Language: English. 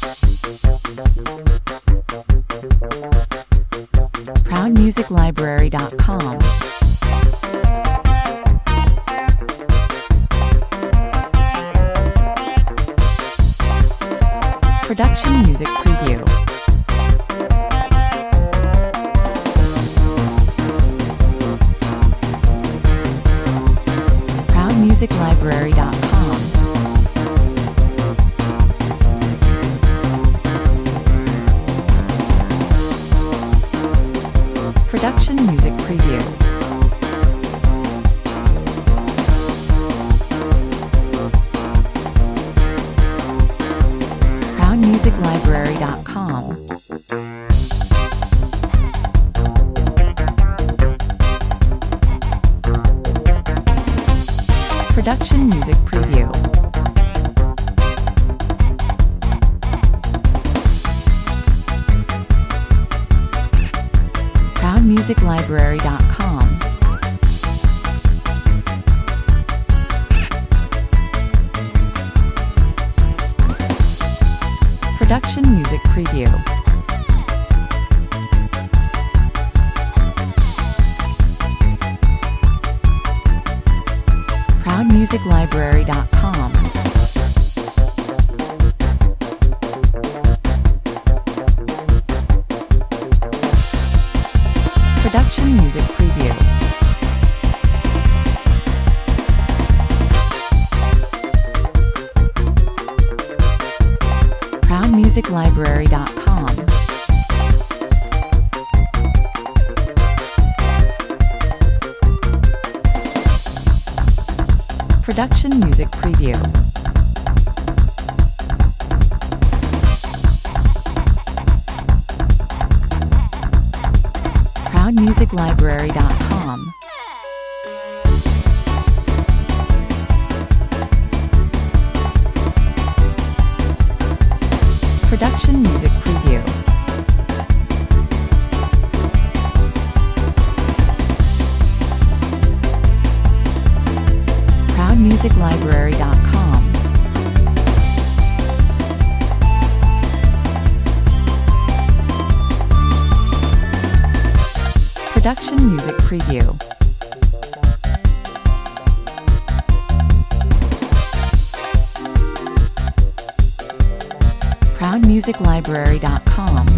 ProudMusicLibrary.com. Production Music Preview. ProudMusicLibrary.com. Production Music Preview. ProudMusicLibrary.com. Production Music Preview. ProudMusicLibrary.com. Production Music Preview. ProudMusicLibrary.com. Production Music Preview. ProudMusicLibrary.com. Production Music Preview. ProudMusicLibrary.com. Production Music Preview. ProudMusicLibrary.com. Production Music Preview. ProudMusicLibrary.com.